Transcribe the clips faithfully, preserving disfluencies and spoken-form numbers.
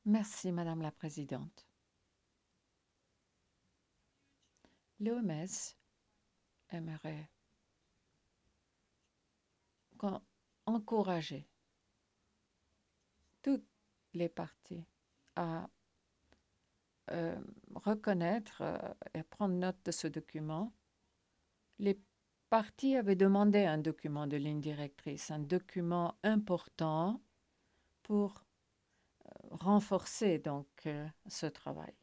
Merci, Madame la Présidente. L'O M S aimerait con- encourager toutes les parties à euh, reconnaître euh, et prendre note de ce document. Les parties avaient demandé un document de ligne directrice, un document important pour renforcer donc euh, ce travail.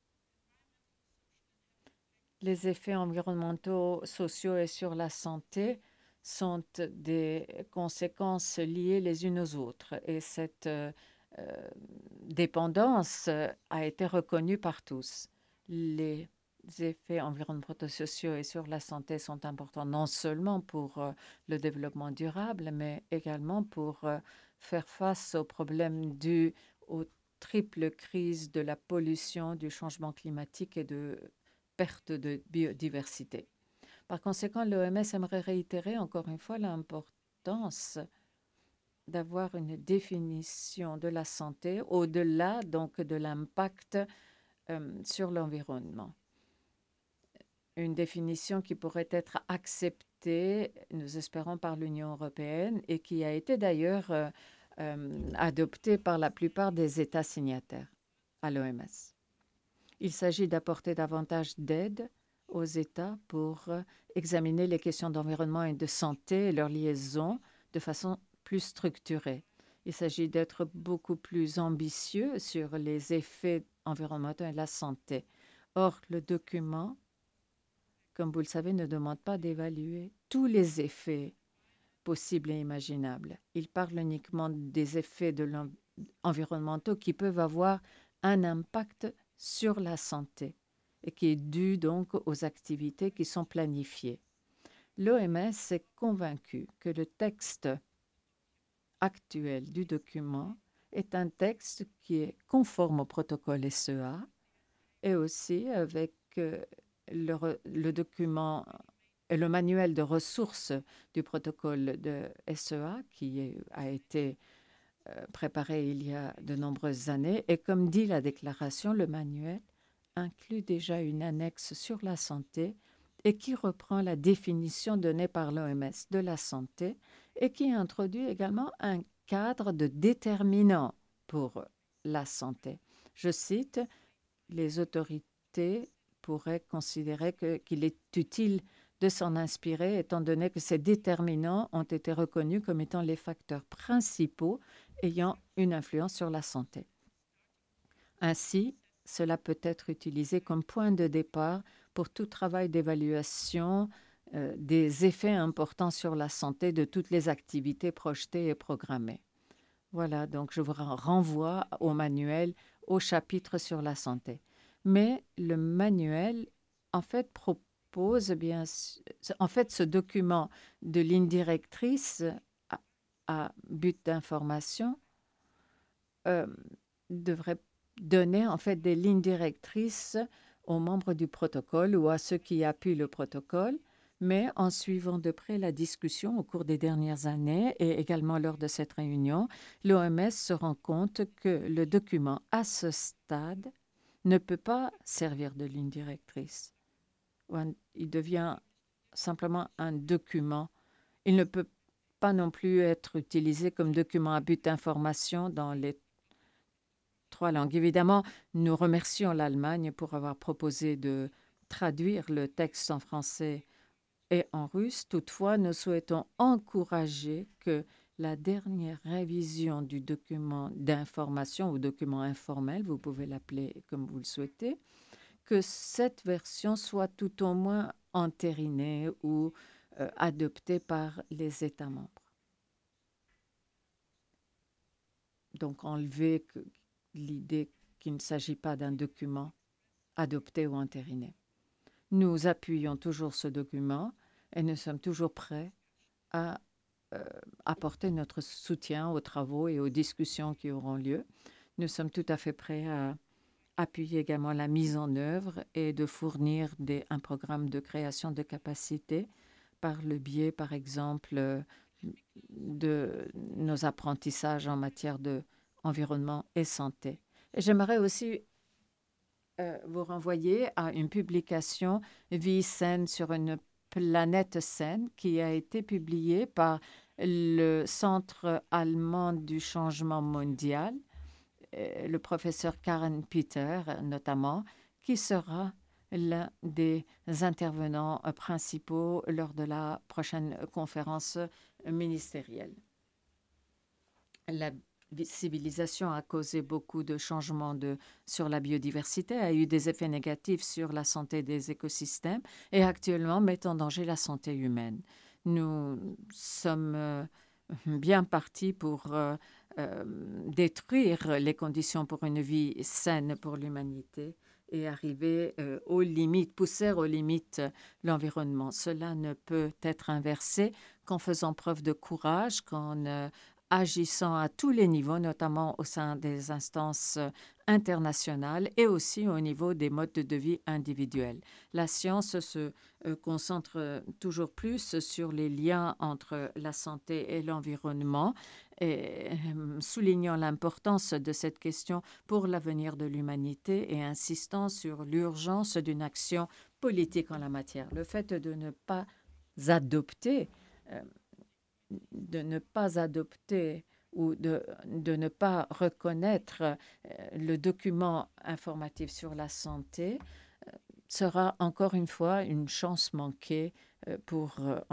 Les effets environnementaux, sociaux et sur la santé sont des conséquences liées les unes aux autres. Et cette euh, euh, dépendance euh, a été reconnue par tous. Les effets environnementaux, sociaux et sur la santé sont importants non seulement pour euh, le développement durable, mais également pour euh, faire face aux problèmes dus aux triple crise de la pollution, du changement climatique et de perte de biodiversité. Par conséquent, l'O M S aimerait réitérer encore une fois l'importance d'avoir une définition de la santé au-delà donc de l'impact euh, sur l'environnement. Une définition qui pourrait être acceptée, nous espérons, par l'Union européenne et qui a été d'ailleurs euh, euh, adoptée par la plupart des États signataires à l'O M S. Il s'agit d'apporter davantage d'aide aux États pour euh, examiner les questions d'environnement et de santé et leurs liaisons de façon plus structurée. Il s'agit d'être beaucoup plus ambitieux sur les effets environnementaux et la santé. Or, le document, comme vous le savez, ne demande pas d'évaluer tous les effets possibles et imaginables. Il parle uniquement des effets de environnementaux qui peuvent avoir un impact sur la santé et qui est dû donc aux activités qui sont planifiées. L'O M S est convaincu que le texte actuel du document est un texte qui est conforme au protocole S E A et aussi avec euh, le, le document et le manuel de ressources du protocole de S E A qui est, a été euh, préparé il y a de nombreuses années. Et comme dit la déclaration, le manuel inclut déjà une annexe sur la santé et qui reprend la définition donnée par l'O M S de la santé et qui introduit également un cadre de déterminants pour la santé. Je cite, les autorités pourraient considérer que, qu'il est utile de s'en inspirer, étant donné que ces déterminants ont été reconnus comme étant les facteurs principaux ayant une influence sur la santé. Ainsi, cela peut être utilisé comme point de départ pour tout travail d'évaluation euh, des effets importants sur la santé de toutes les activités projetées et programmées. Voilà, donc je vous renvoie au manuel, au chapitre sur la santé. Mais le manuel, en fait, propose bien, en fait, ce document de ligne directrice à, à but d'information euh, devrait donner en fait des lignes directrices aux membres du protocole ou à ceux qui appuient le protocole, mais en suivant de près la discussion au cours des dernières années et également lors de cette réunion, l'O M S se rend compte que le document à ce stade ne peut pas servir de ligne directrice. Il devient simplement un document. Il ne peut pas non plus être utilisé comme document à but d'information dans les trois langues. Évidemment, nous remercions l'Allemagne pour avoir proposé de traduire le texte en français et en russe. Toutefois, nous souhaitons encourager que la dernière révision du document d'information ou document informel, vous pouvez l'appeler comme vous le souhaitez, que cette version soit tout au moins entérinée ou euh, adoptée par les États membres. Donc, enlever l'idée qu'il ne s'agit pas d'un document adopté ou entériné. Nous appuyons toujours ce document et nous sommes toujours prêts à euh, apporter notre soutien aux travaux et aux discussions qui auront lieu. Nous sommes tout à fait prêts à appuyer également la mise en œuvre et de fournir des, un programme de création de capacités par le biais, par exemple, de nos apprentissages en matière d'environnement et santé. J'aimerais aussi euh, vous renvoyer à une publication Vie saine sur une planète saine qui a été publiée par le Centre allemand du changement mondial, euh, le professeur Karen Peter notamment, qui sera l'un des intervenants euh, principaux lors de la prochaine conférence ministérielle. La civilisation a causé beaucoup de changements de, sur la biodiversité, a eu des effets négatifs sur la santé des écosystèmes et actuellement met en danger la santé humaine. Nous sommes euh, bien partis pour euh, euh, détruire les conditions pour une vie saine pour l'humanité et arriver euh, aux limites, pousser aux limites l'environnement. Cela ne peut être inversé qu'en faisant preuve de courage, qu'en euh, agissant à tous les niveaux, notamment au sein des instances euh, internationales et aussi au niveau des modes de vie individuels. La science se euh, concentre euh, toujours plus sur les liens entre la santé et l'environnement, et, euh, soulignant l'importance de cette question pour l'avenir de l'humanité et insistant sur l'urgence d'une action politique en la matière. Le fait de ne pas adopter euh, de ne pas adopter ou de, de ne pas reconnaître euh, le document informatif sur la santé euh, sera encore une fois une chance manquée euh, pour euh,